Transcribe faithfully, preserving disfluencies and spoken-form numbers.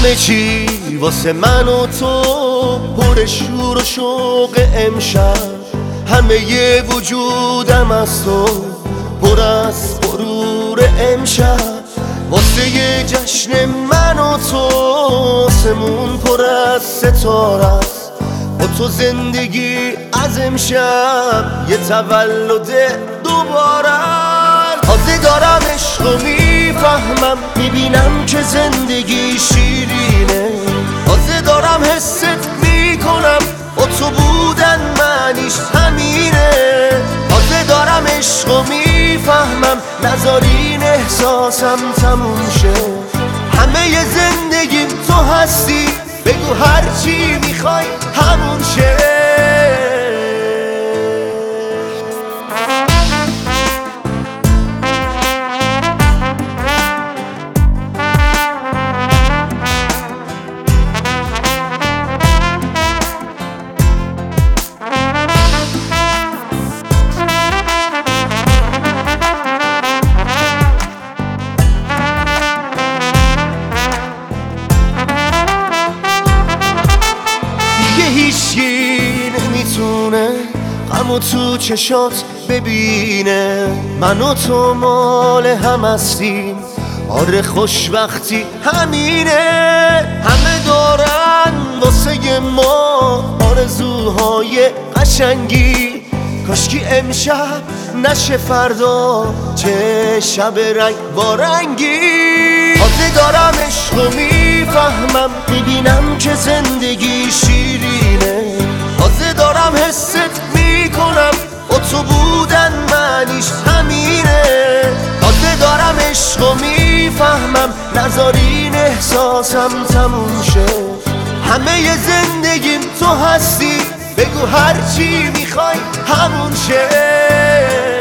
همه چی واسه من و تو پر شور و شوق امشب، همه ی وجودم از تو پر از غرور امشب. واسه ی جشن من و تو آسمون پر از ستاره است، با تو زندگی از امشب یه تولد دوباره. تازه دارم عشقو میفهمم، میبینم که زندگی شیرینه. تازه دارم حست میکنم با تو بودن معنیش همینه. تازه دارم عشقو میفهمم، نذارین احساسم تموم شه. همه ی زندگیم تو هستی، بگو هرچی میخوای همون شه. هیچکی نمیتونه غمو تو چشات ببینه. من و تو مال هم هستیم، آره خوشبختی همینه. همه دارن واسه ما آرزوهای قشنگی، کاشکی امشب نشه فردا چه شب رنگ بارنگی. تازه دارم عشقو میفهمم، میبینم که زندگی شیرینه. تازه دارم حست میکنم با تو بودن معنیش همینه. تازه دارم عشقو میفهمم، نذارین احساسم تموم شه. همه ی زندگیم تو هستی، بگو هرچی میخوای همون شه.